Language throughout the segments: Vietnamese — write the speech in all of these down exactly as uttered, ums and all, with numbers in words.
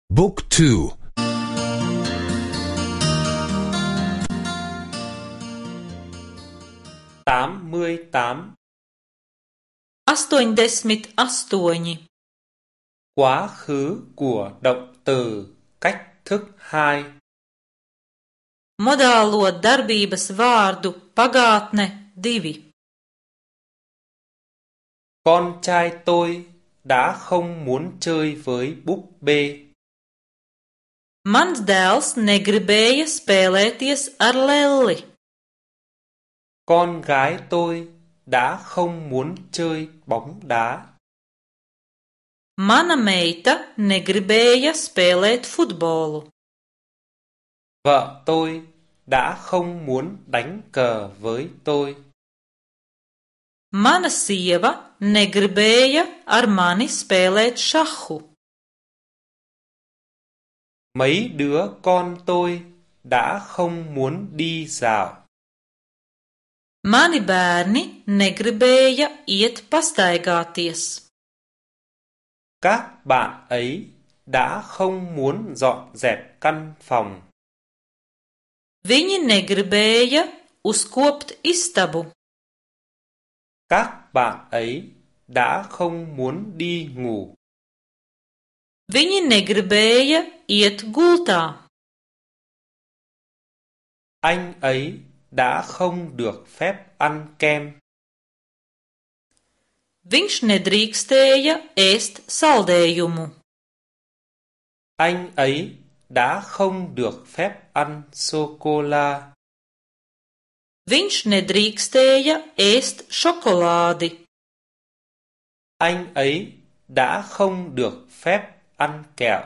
Book two. tám mươi tám. astoņdesmit astoņi. Quá khứ của động từ cách thức hai. Modālo darbības vārdu pagātne divi. Con trai tôi đã không muốn chơi với búp bê. Mans dēls negribēja spēlēties ar lelli. Con gái tôi đã không muốn chơi bóng đá. Mana meita negribēja spēlēt futbolu. Vợ tôi đã không muốn đánh cờ với tôi. Mana sieva negribēja ar mani spēlēt šahu. Mấy đứa con tôi đã không muốn đi dạo. Mani bērni negribēja iet pastaigāties. Các bạn ấy đã không muốn dọn dẹp căn phòng. Viņi negribēja uzkopt istabu. Các bạn ấy đã không muốn đi ngủ. Viņi negribēja iet gultā. Anh ấy đã không được phép ăn kem. Viņš nedrīkstēja ēst saldējumu. Anh ấy đã không được phép ăn sô-cô-la. Viņš nedrīkstēja ēst šokolādi. Anh ấy đã không được phép ăn kẹo.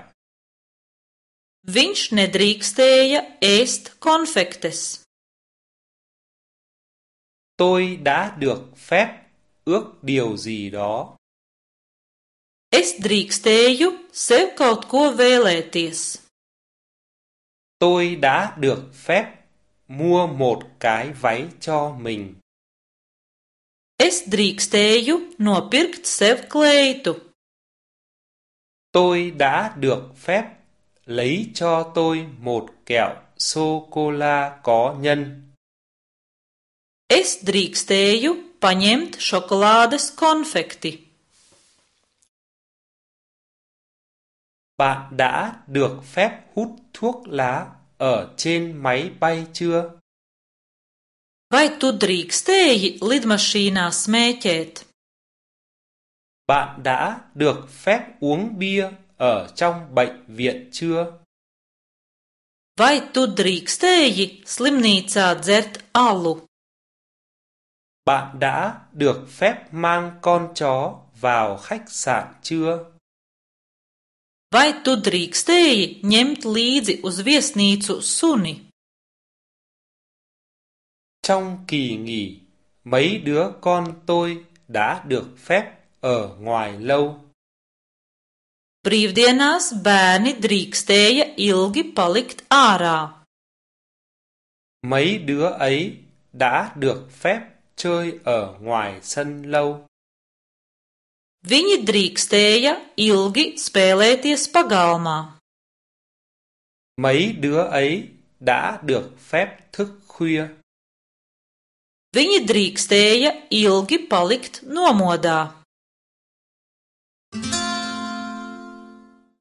Viņš nedrīkstēja ēst konfektes. Tôi đã được phép ước điều gì đó. Es drīkstēju sev kaut ko vēlēties. Tôi đã được phép mua một cái váy cho mình. Es drīkstēju nopirkt sev kleitu. Tôi đã được phép lấy cho tôi một kẹo sô-cô-la có nhân. Es drīkstēju paņemt šokolādes konfekti. Bạn đã được phép hút thuốc lá ở trên máy bay chưa? Vai tu drīkstēji lidmašīnā smēķēt? Bạn đã được phép uống bia ở trong bệnh viện chưa? Vai tu drīkstēji slimnīcā dzert alu? Bạn đã được phép mang con chó vào khách sạn chưa? Vai tu drīkstēji ņemt līdzi uz viesnīcu suni? Trong kỳ nghỉ, mấy đứa con tôi đã được phép ở ngoài lâu. Brīvdienās bērni drīkstēja ilgi palikt ārā. Mấy đứa ấy đã được phép chơi ở ngoài sân lâu. Viņi drīkstēja ilgi spēlēties pagalmā. Mấy đứa ấy đã được phép thức khuya. Viņi drīkstēja ilgi palikt nomodā.